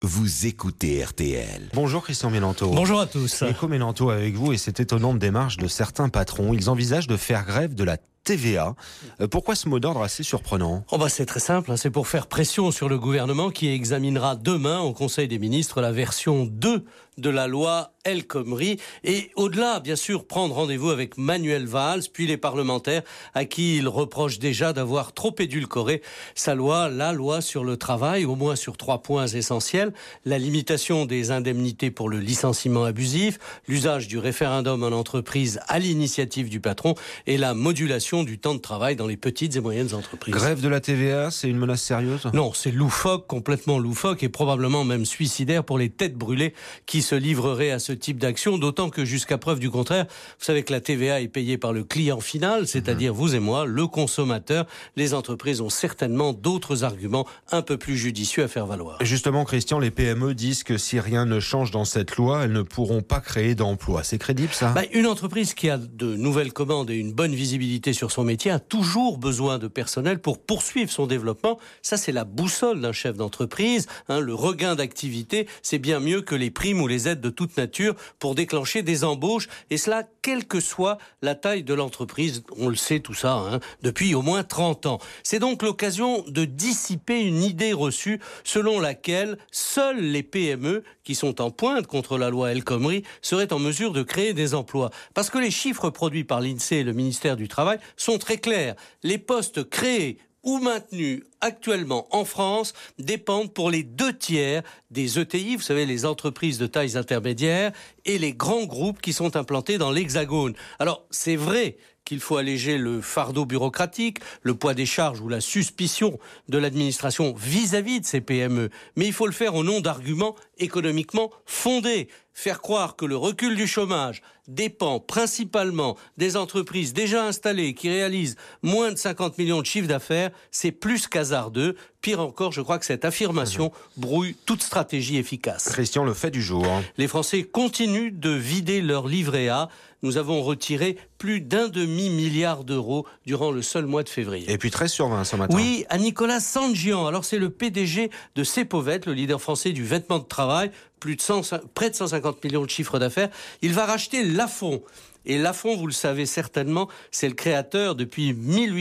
Vous écoutez RTL. Bonjour Christian Ménanto. Bonjour à tous. Éco Ménanto avec vous et cette étonnante démarche de certains patrons. Ils envisagent de faire grève de la TVA. Pourquoi ce mot d'ordre assez surprenant ? C'est très simple, c'est pour faire pression sur le gouvernement qui examinera demain au Conseil des ministres la version 2 de la loi El Khomri. Et au-delà, bien sûr, prendre rendez-vous avec Manuel Valls, puis les parlementaires à qui il reproche déjà d'avoir trop édulcoré sa loi, la loi sur le travail, au moins sur 3 points essentiels. La limitation des indemnités pour le licenciement abusif, l'usage du référendum en entreprise à l'initiative du patron et la modulation du temps de travail dans les petites et moyennes entreprises. Grève de la TVA, c'est une menace sérieuse ? Non, c'est loufoque, complètement loufoque et probablement même suicidaire pour les têtes brûlées qui se livreraient à ce type d'action, d'autant que jusqu'à preuve du contraire, vous savez que la TVA est payée par le client final, c'est-à-dire vous et moi, le consommateur. Les entreprises ont certainement d'autres arguments un peu plus judicieux à faire valoir. Justement, Christian, les PME disent que si rien ne change dans cette loi, elles ne pourront pas créer d'emplois. C'est crédible, ça ? Une entreprise qui a de nouvelles commandes et une bonne visibilité sur son métier a toujours besoin de personnel pour poursuivre son développement. Ça, c'est la boussole d'un chef d'entreprise. Le regain d'activité, c'est bien mieux que les primes ou les aides de toute nature pour déclencher des embauches. Et cela, quelle que soit la taille de l'entreprise. On le sait tout ça, depuis au moins 30 ans. C'est donc l'occasion de dissiper une idée reçue selon laquelle seules les PME qui sont en pointe contre la loi El Khomri seraient en mesure de créer des emplois. Parce que les chiffres produits par l'INSEE et le ministère du Travail sont très clairs. Les postes créés ou maintenus actuellement en France dépendent pour les 2/3 des ETI, vous savez, les entreprises de tailles intermédiaires, et les grands groupes qui sont implantés dans l'Hexagone. Alors, c'est vrai qu'il faut alléger le fardeau bureaucratique, le poids des charges ou la suspicion de l'administration vis-à-vis de ces PME. Mais il faut le faire au nom d'arguments économiquement fondés. Faire croire que le recul du chômage dépend principalement des entreprises déjà installées qui réalisent moins de 50 millions de chiffre d'affaires, c'est plus qu'hasardeux. Pire encore, je crois que cette affirmation brouille toute stratégie efficace. Christian, le fait du jour. Les Français continuent de vider leur livret A. Nous avons retiré plus d'1 demi-milliard d'euros durant le seul mois de février. Et puis 13/20 ce matin. Oui, à Nicolas Sangian. Alors c'est le PDG de Cepovett, le leader français du vêtement de travail, près de 150 millions de chiffre d'affaires. Il va racheter Lafon. Et Lafon, vous le savez certainement, c'est le créateur depuis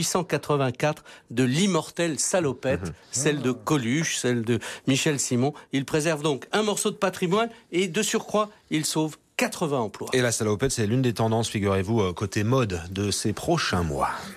1884 de l'immortelle salopette, celle de Coluche, celle de Michel Simon. Il préserve donc un morceau de patrimoine et de surcroît, il sauve 80 emplois. Et la salopette, c'est l'une des tendances, figurez-vous, côté mode de ces prochains mois.